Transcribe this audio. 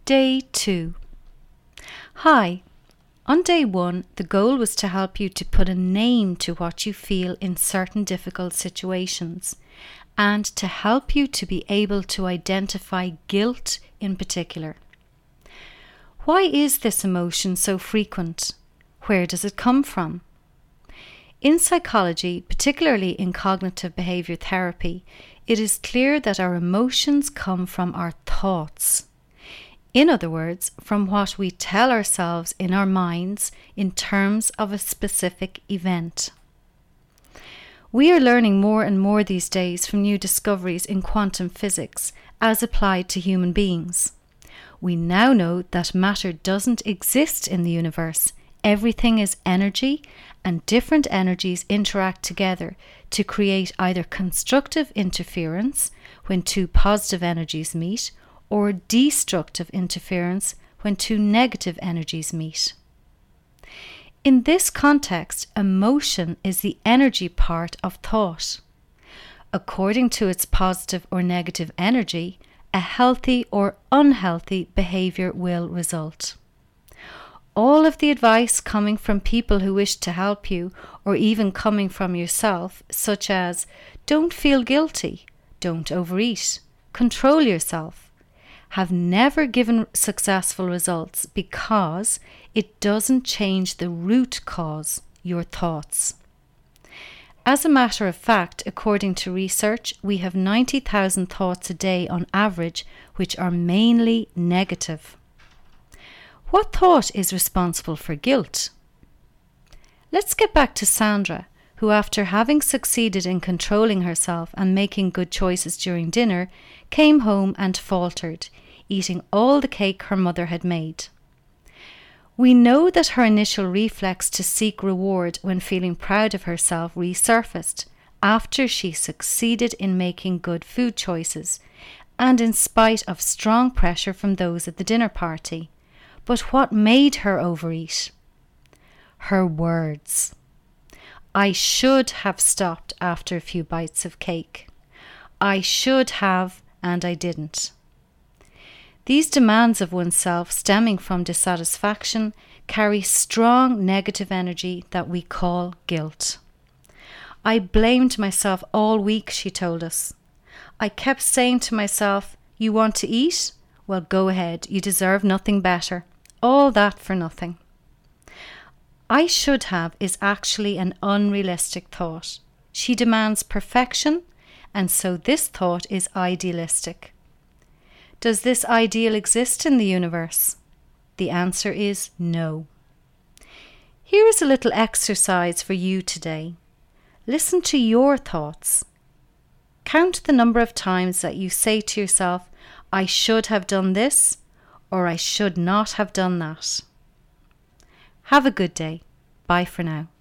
Day 2. Hi. On day 1, the goal was to help you to put a name to what you feel in certain difficult situations and to help you to be able to identify guilt in particular. Why is this emotion so frequent? Where does it come from? In psychology, particularly in cognitive behaviour therapy, it is clear that our emotions come from our thoughts. In other words, from what we tell ourselves in our minds in terms of a specific event. We are learning more and more these days from new discoveries in quantum physics as applied to human beings. We now know that matter doesn't exist in the universe. Everything is energy, and different energies interact together to create either constructive interference when two positive energies meet, or destructive interference when two negative energies meet. In this context, emotion is the energy part of thought. According to its positive or negative energy, a healthy or unhealthy behaviour will result. All of the advice coming from people who wish to help you, or even coming from yourself, such as don't feel guilty, don't overeat, control yourself, have never given successful results because it doesn't change the root cause, your thoughts. As a matter of fact, according to research, we have 90,000 thoughts a day on average, which are mainly negative. What thought is responsible for guilt? Let's get back to Sandra, who after having succeeded in controlling herself and making good choices during dinner, came home and faltered, eating all the cake her mother had made. We know that her initial reflex to seek reward when feeling proud of herself resurfaced after she succeeded in making good food choices, and in spite of strong pressure from those at the dinner party. But what made her overeat? Her words. I should have stopped after a few bites of cake. I should have, and I didn't. These demands of oneself stemming from dissatisfaction carry strong negative energy that we call guilt. I blamed myself all week, she told us. I kept saying to myself, you want to eat? Well, go ahead, you deserve nothing better. All that for nothing. I should have is actually an unrealistic thought. She demands perfection, and so this thought is idealistic. Does this ideal exist in the universe? The answer is no. Here is a little exercise for you today. Listen to your thoughts. Count the number of times that you say to yourself, I should have done this, or I should not have done that. Have a good day. Bye for now.